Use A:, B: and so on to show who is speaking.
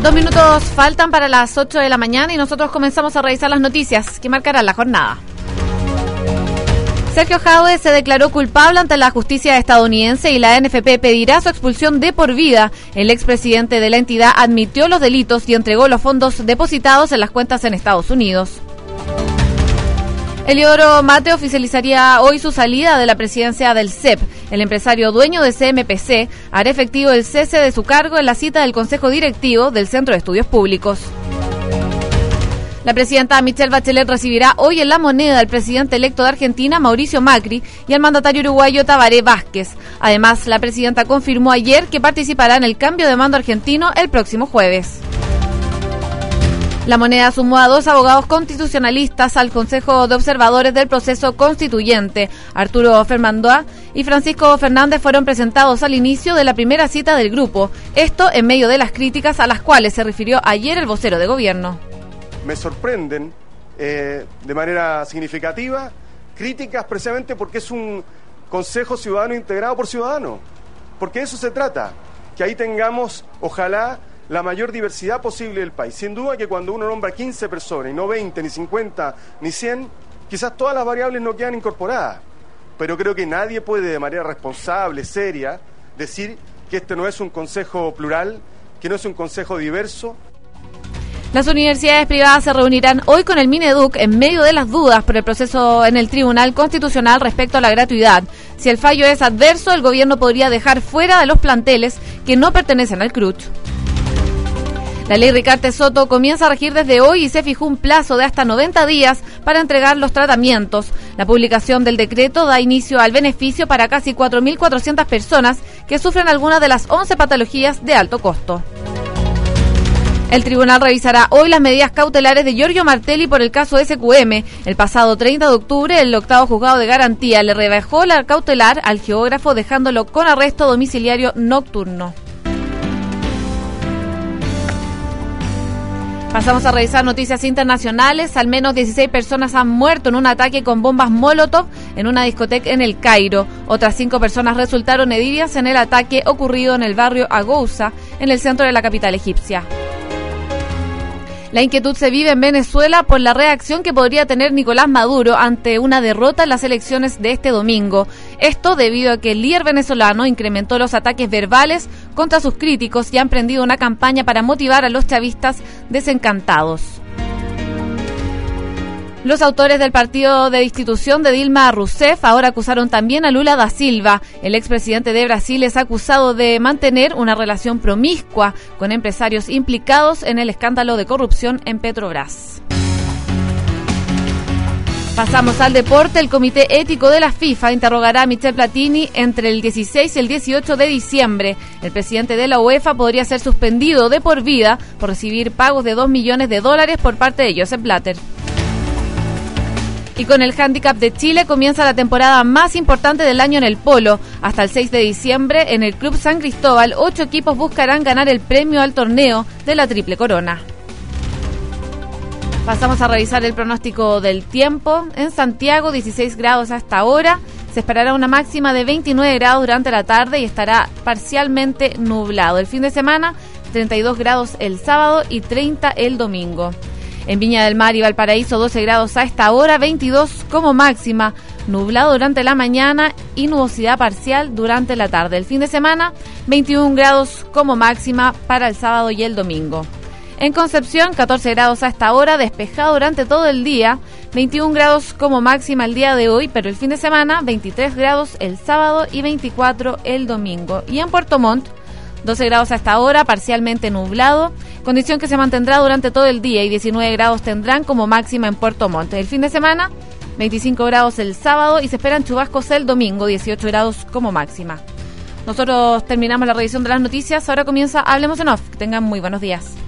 A: 2 minutos faltan para las 8 de la mañana y nosotros comenzamos a revisar las noticias que marcarán la jornada. Sergio Jadue se declaró culpable ante la justicia estadounidense y la NFP pedirá su expulsión de por vida. El expresidente de la entidad admitió los delitos y entregó los fondos depositados en las cuentas en Estados Unidos. Eliodoro Mate oficializaría hoy su salida de la presidencia del CEP. El empresario dueño de CMPC hará efectivo el cese de su cargo en la cita del Consejo Directivo del Centro de Estudios Públicos. La presidenta Michelle Bachelet recibirá hoy en La Moneda al presidente electo de Argentina, Mauricio Macri, y al mandatario uruguayo Tabaré Vázquez. Además, la presidenta confirmó ayer que participará en el cambio de mando argentino el próximo jueves. La Moneda sumó a 2 abogados constitucionalistas al Consejo de Observadores del Proceso Constituyente. Arturo Fermandoa y Francisco Fernández fueron presentados al inicio de la primera cita del grupo. Esto en medio de las críticas a las cuales se refirió ayer el vocero de gobierno.
B: Me sorprenden de manera significativa críticas precisamente porque es un Consejo Ciudadano integrado por ciudadanos. Porque de eso se trata, que ahí tengamos, ojalá, la mayor diversidad posible del país. Sin duda que cuando uno nombra 15 personas, y no 20, ni 50, ni 100, quizás todas las variables no quedan incorporadas. Pero creo que nadie puede de manera responsable, seria, decir que este no es un consejo plural, que no es un consejo diverso.
A: Las universidades privadas se reunirán hoy con el Mineduc en medio de las dudas por el proceso en el Tribunal Constitucional respecto a la gratuidad. Si el fallo es adverso, el gobierno podría dejar fuera de los planteles que no pertenecen al CRUCH. La ley Ricarte Soto comienza a regir desde hoy y se fijó un plazo de hasta 90 días para entregar los tratamientos. La publicación del decreto da inicio al beneficio para casi 4.400 personas que sufren alguna de las 11 patologías de alto costo. El tribunal revisará hoy las medidas cautelares de Giorgio Martelli por el caso SQM. El pasado 30 de octubre, el octavo juzgado de garantía le rebajó la cautelar al geógrafo dejándolo con arresto domiciliario nocturno. Pasamos a revisar noticias internacionales. Al menos 16 personas han muerto en un ataque con bombas Molotov en una discoteca en El Cairo. Otras 5 personas resultaron heridas en el ataque ocurrido en el barrio Agouza, en el centro de la capital egipcia. La inquietud se vive en Venezuela por la reacción que podría tener Nicolás Maduro ante una derrota en las elecciones de este domingo. Esto debido a que el líder venezolano incrementó los ataques verbales contra sus críticos y ha emprendido una campaña para motivar a los chavistas desencantados. Los autores del partido de destitución de Dilma Rousseff ahora acusaron también a Lula da Silva. El expresidente de Brasil es acusado de mantener una relación promiscua con empresarios implicados en el escándalo de corrupción en Petrobras. Pasamos al deporte. El Comité Ético de la FIFA interrogará a Michel Platini entre el 16 y el 18 de diciembre. El presidente de la UEFA podría ser suspendido de por vida por recibir pagos de $2 millones por parte de Josep Blatter. Y con el handicap de Chile comienza la temporada más importante del año en el polo. Hasta el 6 de diciembre, en el Club San Cristóbal, 8 equipos buscarán ganar el premio al torneo de la Triple Corona. Pasamos a revisar el pronóstico del tiempo. En Santiago, 16 grados hasta ahora. Se esperará una máxima de 29 grados durante la tarde y estará parcialmente nublado. El fin de semana, 32 grados el sábado y 30 el domingo. En Viña del Mar y Valparaíso, 12 grados a esta hora, 22 como máxima, nublado durante la mañana y nubosidad parcial durante la tarde. El fin de semana, 21 grados como máxima para el sábado y el domingo. En Concepción, 14 grados a esta hora, despejado durante todo el día, 21 grados como máxima el día de hoy, pero el fin de semana, 23 grados el sábado y 24 el domingo. Y en Puerto Montt, 12 grados hasta ahora, parcialmente nublado, condición que se mantendrá durante todo el día y 19 grados tendrán como máxima en Puerto Montt. El fin de semana, 25 grados el sábado y se esperan chubascos el domingo, 18 grados como máxima. Nosotros terminamos la revisión de las noticias, ahora comienza Hablemos en Off. Que tengan muy buenos días.